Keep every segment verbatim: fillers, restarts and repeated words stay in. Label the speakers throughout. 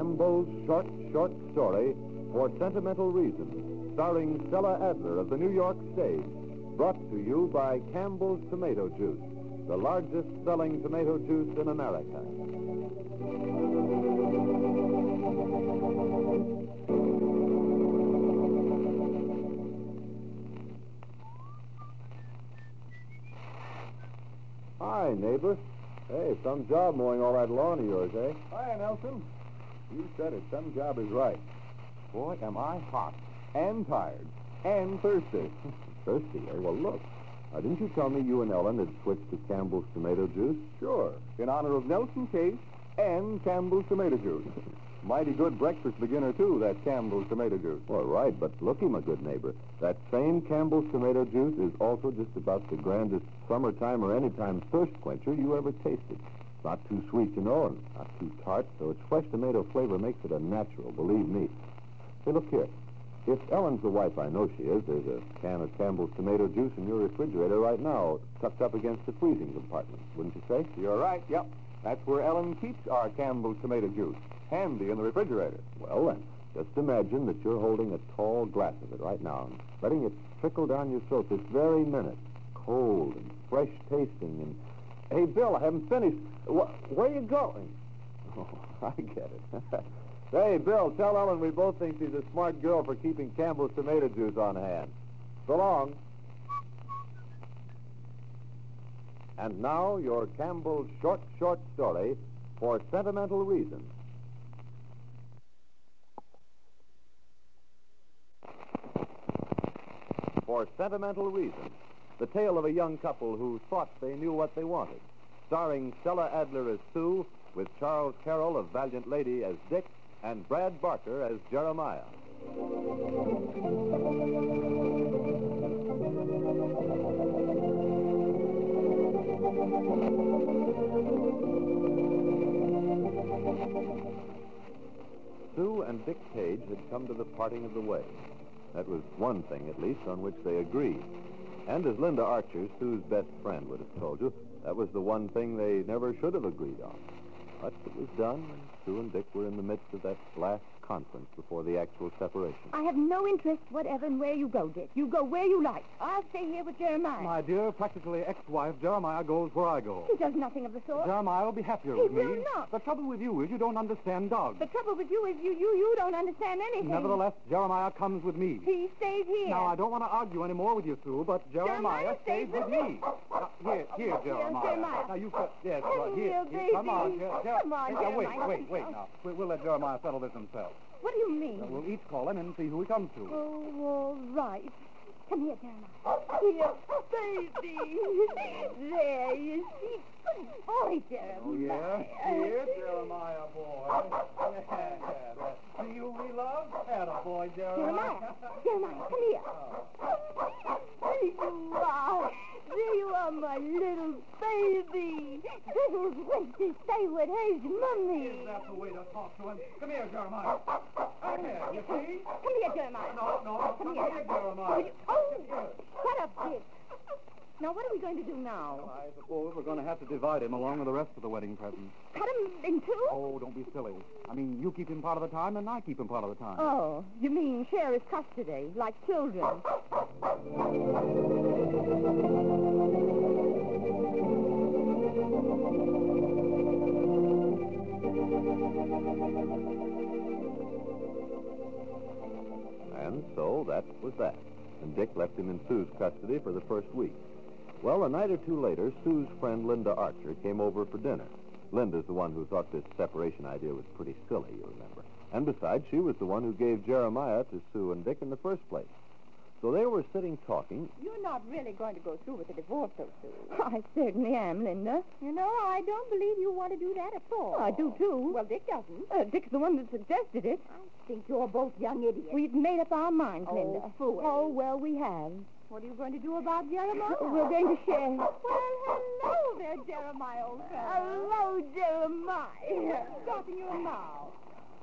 Speaker 1: Campbell's short, short story, For Sentimental Reasons, starring Stella Adler of the New York stage, brought to you by Campbell's Tomato Juice, the largest selling tomato juice in America. Hi, neighbor. Hey, some job mowing all that lawn of yours, eh?
Speaker 2: Hi, Nelson.
Speaker 1: You said it. Some job is right. Boy, am I hot and tired and thirsty. Thirsty, eh? Well, look. Now, didn't you tell me you and Ellen had switched to Campbell's Tomato Juice?
Speaker 2: Sure. In honor of Nelson Case and Campbell's Tomato Juice. Mighty good breakfast beginner, too, that Campbell's Tomato Juice.
Speaker 1: Well, right, but looky, my good neighbor. That same Campbell's Tomato Juice is also just about the grandest summertime or anytime thirst quencher you ever tasted. It's not too sweet, you know, and not too tart, so its fresh tomato flavor makes it a natural, believe me. Hey, look here. If Ellen's the wife I know she is, there's a can of Campbell's Tomato Juice in your refrigerator right now, tucked up against the freezing compartment, wouldn't you say?
Speaker 2: You're right, yep. That's where Ellen keeps our Campbell's Tomato Juice, handy in the refrigerator.
Speaker 1: Well, then, just imagine that you're holding a tall glass of it right now and letting it trickle down your throat this very minute, cold and fresh tasting and... Hey, Bill, I haven't finished. Wh- where are you going? Oh, I get it. Hey, Bill, tell Ellen we both think she's a smart girl for keeping Campbell's Tomato Juice on hand. So long. And now, your Campbell's short, short story, For Sentimental Reasons. For Sentimental Reasons, the tale of a young couple who thought they knew what they wanted. Starring Stella Adler as Sue, with Charles Carroll of Valiant Lady as Dick, and Brad Barker as Jeremiah. Sue and Dick Page had come to the parting of the way. That was one thing, at least, on which they agreed. And as Linda Archer, Sue's best friend, would have told you, that was the one thing they never should have agreed on. But it was done, and Sue and Dick were in the midst of that last conference before the actual separation.
Speaker 3: I have no interest whatever in where you go, Dick. You go where you like. I'll stay here with Jeremiah.
Speaker 2: My dear, practically ex-wife, Jeremiah goes where I go.
Speaker 3: He does nothing of the sort.
Speaker 2: Jeremiah will be happier
Speaker 3: He
Speaker 2: with me.
Speaker 3: will not.
Speaker 2: The trouble with you is you don't understand dogs.
Speaker 3: The trouble with you is you, you, you don't understand anything.
Speaker 2: Nevertheless, Jeremiah comes with me.
Speaker 3: He stays here.
Speaker 2: Now, I don't want to argue any more with you, Sue, but Jeremiah,
Speaker 3: Jeremiah
Speaker 2: stays
Speaker 3: stays
Speaker 2: with
Speaker 3: with
Speaker 2: me.
Speaker 3: me.
Speaker 2: Now, here, here, Jeremiah.
Speaker 3: Jeremiah.
Speaker 2: Now, you put, yes,
Speaker 3: Come
Speaker 2: well, here,
Speaker 3: here,
Speaker 2: here,
Speaker 3: baby.
Speaker 2: come on. Jer- Jer-
Speaker 3: Come on,
Speaker 2: now, wait,
Speaker 3: Jeremiah.
Speaker 2: wait, wait, now. We- We'll let Jeremiah settle this himself.
Speaker 3: What do you mean?
Speaker 2: Uh, we'll each call him and see who he comes to.
Speaker 3: Oh, all right. Come here, Jeremiah. Here, baby. There, you see. Good boy, Jeremiah.
Speaker 2: Oh, yeah? Here, Jeremiah, boy. Yeah. Do you we love? Atta boy, Jeremiah.
Speaker 3: Jeremiah. Jeremiah, come here. There you are. There you are, my little baby. This is when to stay with his mummy.
Speaker 2: Is that the way to talk to him? Come here, Jeremiah. Come here, you see?
Speaker 3: Come here, Jeremiah.
Speaker 2: No, no, come here, Jeremiah.
Speaker 3: Oh, shut up, Dick. Now, what are we going to do now?
Speaker 2: Well, I suppose we're going to have to divide him along with the rest of the wedding presents.
Speaker 3: Cut him in two?
Speaker 2: Oh, don't be silly. I mean, you keep him part of the time, and I keep him part of the time.
Speaker 3: Oh, you mean share his custody, like children.
Speaker 1: And so that was that. And Dick left him in Sue's custody for the first week. Well, a night or two later, Sue's friend Linda Archer came over for dinner. Linda's the one who thought this separation idea was pretty silly, you remember. And besides, she was the one who gave Jeremiah to Sue and Dick in the first place. So they were sitting talking.
Speaker 3: You're not really going to go through with the divorce, though, Sue. I certainly am, Linda. You know, I don't believe you want to do that at all. I do, too. Well, Dick doesn't. Uh, Dick's the one that suggested it. I think you're both young idiots. We've made up our minds,
Speaker 4: Oh,
Speaker 3: Linda.
Speaker 4: fool.
Speaker 3: Oh, well, we have.
Speaker 4: What are you going to do about Jeremiah?
Speaker 3: We're going to share.
Speaker 4: Well, hello there, Jeremiah, old fellow.
Speaker 3: Hello, Jeremiah.
Speaker 4: Stopping your mouth.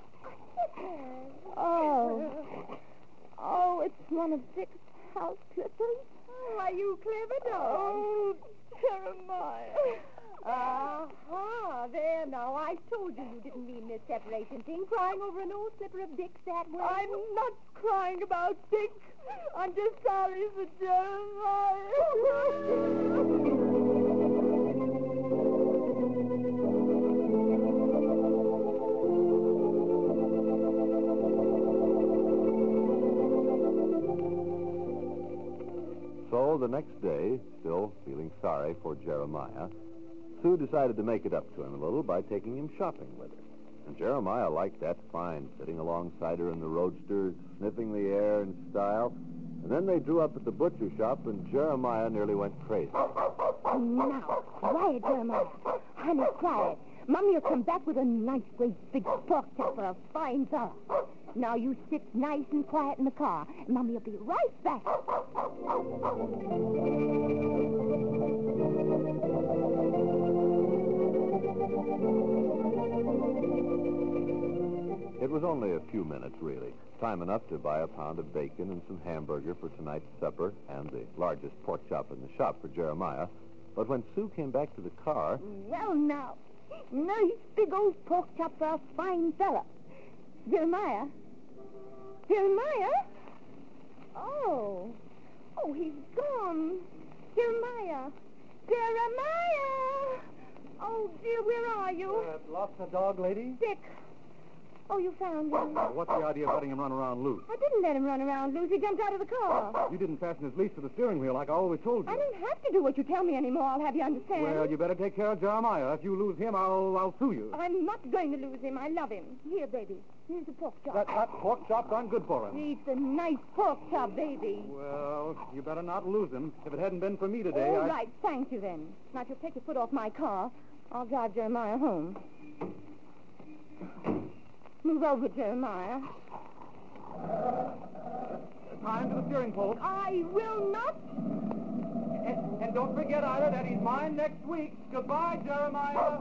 Speaker 3: Oh. Oh, it's one of Dick's house clippers.
Speaker 4: Why, you clever dog.
Speaker 3: Oh, Jeremiah.
Speaker 4: Uh-huh. There, now, I
Speaker 3: I told you you didn't mean this separation thing, crying over an old slipper of Dick's that way.
Speaker 4: I'm not crying about Dick. I'm just sorry for Jeremiah.
Speaker 1: So the next day, still feeling sorry for Jeremiah, Sue decided to make it up to him a little by taking him shopping with her. And Jeremiah liked that fine, sitting alongside her in the roadster, sniffing the air in style. And then they drew up at the butcher shop, and Jeremiah nearly went crazy.
Speaker 3: Now, quiet, Jeremiah. Honey, quiet. Mommy will come back with a nice, great big pork chop for a fine fella. Now you sit nice and quiet in the car. Mommy will be right back.
Speaker 1: It was only a few minutes, really. Time enough to buy a pound of bacon and some hamburger for tonight's supper and the largest pork chop in the shop for Jeremiah. But when Sue came back to the car...
Speaker 3: Well, now, nice big old pork chop for a fine fella. Jeremiah? Jeremiah? Oh. Oh, he's gone. Jeremiah. Jeremiah! Oh, dear, where are you?
Speaker 2: Uh, lost the dog, lady?
Speaker 3: Dick. Oh, you found him.
Speaker 2: Uh, what's the idea of letting him run around loose?
Speaker 3: I didn't let him run around loose. He jumped out of the car.
Speaker 2: You didn't fasten his leash to the steering wheel like I always told you.
Speaker 3: I don't have to do what you tell me anymore. I'll have you understand.
Speaker 2: Well, you better take care of Jeremiah. If you lose him, I'll I'll sue you.
Speaker 3: I'm not going to lose him. I love him. Here, baby. Here's the pork chop.
Speaker 2: That, that pork chop's done good for him.
Speaker 3: It's a nice pork chop, baby.
Speaker 2: Well, you better not lose him. If it hadn't been for me today,
Speaker 3: All
Speaker 2: I'd...
Speaker 3: right, thank you then. Now, if you'll take your foot off my car, I'll drive Jeremiah home. Move over, Jeremiah.
Speaker 2: Time to the steering post.
Speaker 3: I will not.
Speaker 2: And, and don't forget either that he's mine next week. Goodbye, Jeremiah.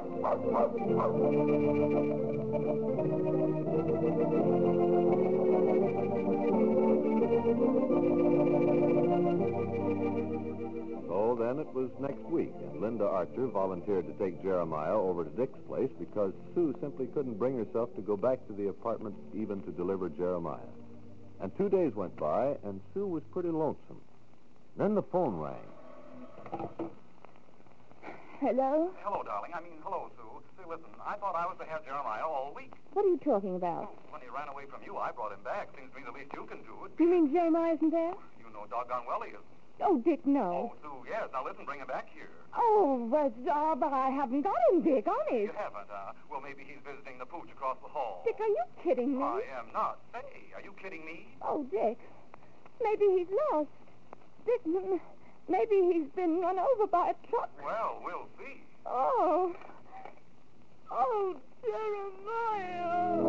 Speaker 1: So then it was next week, and Linda Archer volunteered to take Jeremiah over to Dick's place because Sue simply couldn't bring herself to go back to the apartment even to deliver Jeremiah. And two days went by, and Sue was pretty lonesome. Then the phone rang.
Speaker 3: Hello?
Speaker 5: Hello, darling. I mean, hello, Sue. Say, listen, I thought I was to have Jeremiah all week.
Speaker 3: What are you talking about?
Speaker 5: When he ran away from you, I brought him back. Seems to me the least you can do it.
Speaker 3: You mean Jeremiah isn't there?
Speaker 5: You know doggone well he isn't.
Speaker 3: Oh, Dick, no.
Speaker 5: Oh, Sue, yes. Now, listen, bring him back here.
Speaker 3: Oh, but, uh, but I haven't got him, Dick, honest.
Speaker 5: You haven't, huh? Well, maybe he's visiting the pooch across the hall.
Speaker 3: Dick, are you kidding me?
Speaker 5: I am not. Say, are you kidding me?
Speaker 3: Oh, Dick, maybe he's lost. Dick, m- maybe he's been run over by a truck.
Speaker 5: Well, we'll see.
Speaker 3: Oh. Oh, Jeremiah.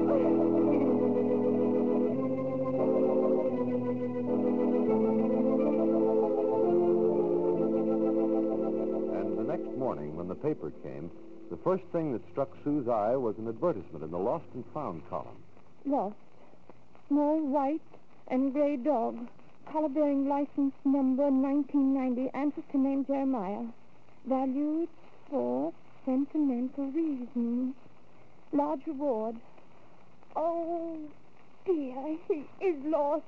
Speaker 1: And the next morning, when the paper came, the first thing that struck Sue's eye was an advertisement in the Lost and Found column.
Speaker 3: Lost. Small white and gray dog. Color-bearing license number nineteen ninety. Answers to name Jeremiah. Valued for sentimental reasons. Large reward. Oh, dear. He is lost.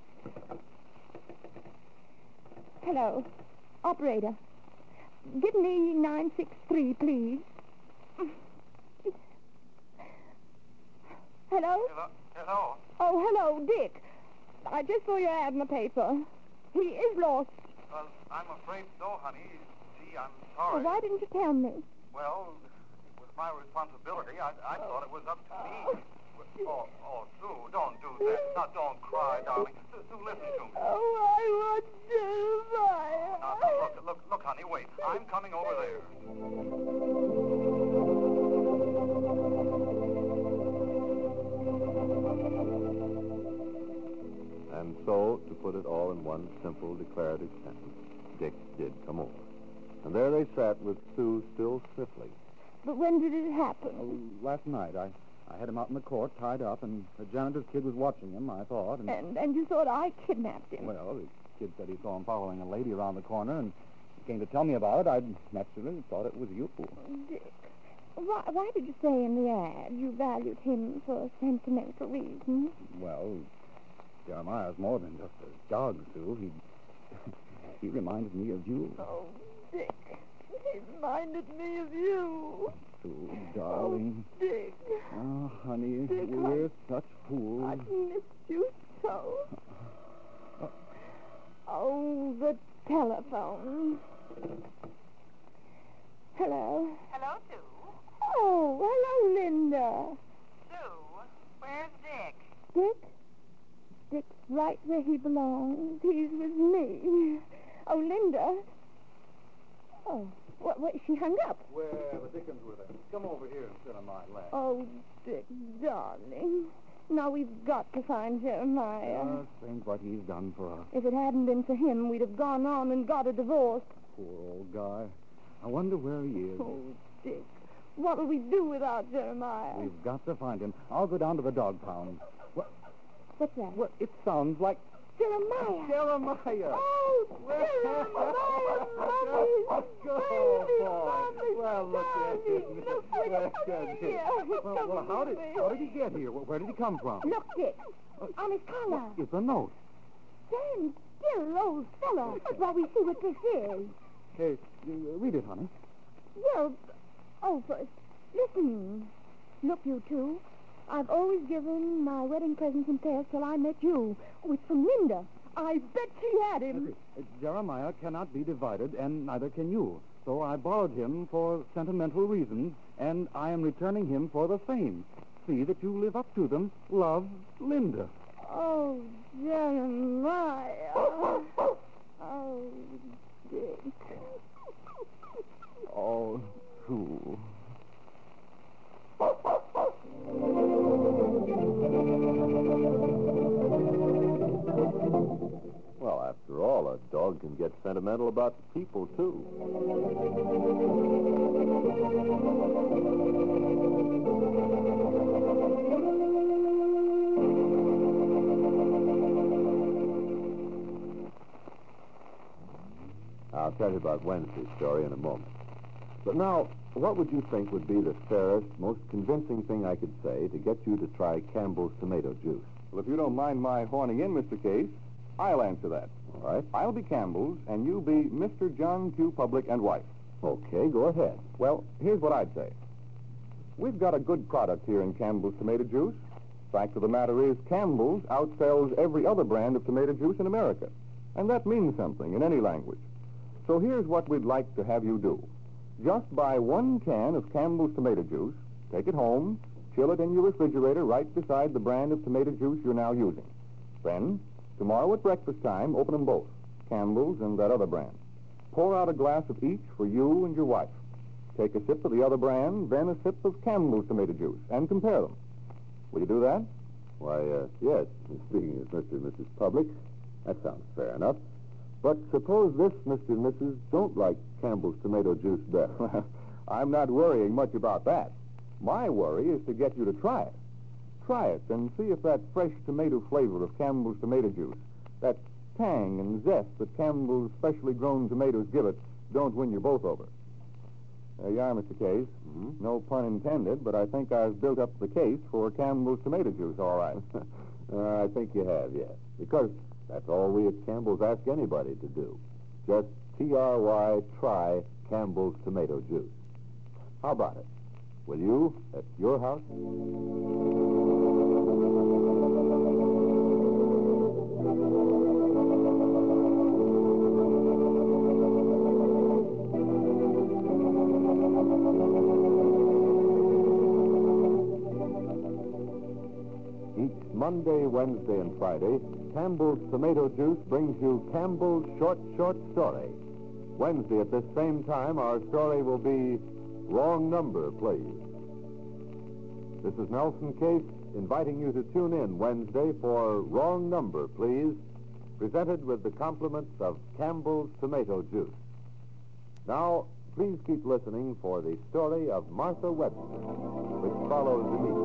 Speaker 3: Hello. Operator. Give me nine six three, please. Hello?
Speaker 5: Hello? Hello?
Speaker 3: Oh, hello, Dick. I just saw your ad in the paper. He is lost.
Speaker 5: Well, I'm afraid so, honey. Gee, I'm
Speaker 3: Well,
Speaker 5: sorry.
Speaker 3: why didn't you tell me?
Speaker 5: Well, it was my responsibility. I, I thought it was up to me. Oh, oh, Sue, don't do that. Now, don't cry, darling. Sue, Sue, listen to me.
Speaker 3: Oh, I want Jeremiah.
Speaker 5: Now, now, look, look, look, honey, wait. I'm coming over there.
Speaker 1: And so, to put it all in one simple declarative sentence, Dick did come over. And there they sat with Sue still sniffling.
Speaker 3: But when did it happen?
Speaker 2: Oh, last night, I, I had him out in the court, tied up, and the janitor's kid was watching him, I thought. And,
Speaker 3: And, and you thought I kidnapped him.
Speaker 2: well, the kid said he saw him following a lady around the corner, and he came to tell me about it. I naturally thought it was you.
Speaker 3: Dick, why, why did you say in the ad you valued him for sentimental reasons?
Speaker 6: Well, Jeremiah's more than just a dog, Sue. He, he reminded me of you.
Speaker 4: Oh, Dick. He reminded me of you.
Speaker 6: Sue, darling.
Speaker 4: Oh, Dick.
Speaker 6: Oh, honey,
Speaker 4: Dick,
Speaker 6: we're
Speaker 4: I,
Speaker 6: such fools.
Speaker 4: I missed you so.
Speaker 3: Oh, the telephone. Hello?
Speaker 7: Hello, Sue.
Speaker 3: Oh, hello, Linda.
Speaker 7: Sue, where's Dick?
Speaker 3: Dick? Dick's right where he belongs. He's with me. Oh, Linda. Oh, what, what, she hung up.
Speaker 2: Where the dickens with her? Come over here and sit on my lap.
Speaker 3: Oh, Dick, darling. Now we've got to find Jeremiah.
Speaker 6: Just think what he's done for us.
Speaker 3: If it hadn't been for him, we'd have gone on and got a divorce.
Speaker 6: Poor old guy. I wonder where he is.
Speaker 3: Oh, Dick. What'll we do without Jeremiah?
Speaker 6: We've got to find him. I'll go down to the dog pound. What?
Speaker 3: What's that?
Speaker 6: What? It sounds like
Speaker 3: Jeremiah.
Speaker 2: Jeremiah!
Speaker 3: Oh, Jeremiah, Mommy.
Speaker 2: Go,
Speaker 3: Baby,
Speaker 2: boy.
Speaker 3: Mommy,
Speaker 2: Well, look at
Speaker 3: darling.
Speaker 2: him.
Speaker 3: Look what
Speaker 2: Look
Speaker 3: he
Speaker 2: at
Speaker 3: did
Speaker 2: him.
Speaker 3: here.
Speaker 6: Well, well, how did how did he get here? Where where did he come from?
Speaker 3: Look, Dick. On his collar.
Speaker 6: It's a note.
Speaker 3: Stand still, old fella, while we see what this is.
Speaker 6: Hey, uh, read it, honey.
Speaker 3: Well, oh, first, listen. Look, you two. I've always given my wedding presents in pairs till I met you. Oh, it's from Linda. I bet she had him.
Speaker 6: Uh, Jeremiah cannot be divided, and neither can you. So I borrowed him for sentimental reasons, and I am returning him for the same. See that you live up to them. Love, Linda.
Speaker 3: Oh, Jeremiah. Oh, Dick.
Speaker 6: Oh, Sue.
Speaker 1: Well, after all, a dog can get sentimental about people, too. I'll tell you about Wednesday's story in a moment. But now, what would you think would be the fairest, most convincing thing I could say to get you to try Campbell's tomato juice?
Speaker 2: Well, if you don't mind my horning in, Mister Case, I'll answer that.
Speaker 1: All right?
Speaker 2: I'll be Campbell's, and you be Mister John Q. Public and wife.
Speaker 1: Okay, go ahead.
Speaker 2: Well, here's what I'd say. We've got a good product here in Campbell's tomato juice. Fact of the matter is, Campbell's outsells every other brand of tomato juice in America. And that means something in any language. So here's what we'd like to have you do. Just buy one can of Campbell's tomato juice, take it home, chill it in your refrigerator right beside the brand of tomato juice you're now using. Then, tomorrow at breakfast time, open them both, Campbell's and that other brand. Pour out a glass of each for you and your wife. Take a sip of the other brand, then a sip of Campbell's tomato juice, and compare them. Will you do that?
Speaker 1: Why, uh, yes, speaking as Mister and Missus Public, that sounds fair enough. But suppose this Mister and Missus don't like Campbell's tomato juice better.
Speaker 2: I'm not worrying much about that. My worry is to get you to try it. Try it and see if that fresh tomato flavor of Campbell's tomato juice, that tang and zest that Campbell's specially grown tomatoes give it, don't win you both over. There you are, Mister Case.
Speaker 1: Mm-hmm.
Speaker 2: No pun intended, but I think I've built up the case for Campbell's tomato juice, all right.
Speaker 1: uh, I think you have, yes. Because that's all we at Campbell's ask anybody to do. Just T R Y, try Campbell's tomato juice. How about it? Will you at your house? Monday, Wednesday, and Friday, Campbell's Tomato Juice brings you Campbell's Short, Short Story. Wednesday at this same time, our story will be Wrong Number, Please. This is Nelson Case inviting you to tune in Wednesday for Wrong Number, Please, presented with the compliments of Campbell's Tomato Juice. Now, please keep listening for the story of Martha Webster, which follows immediately.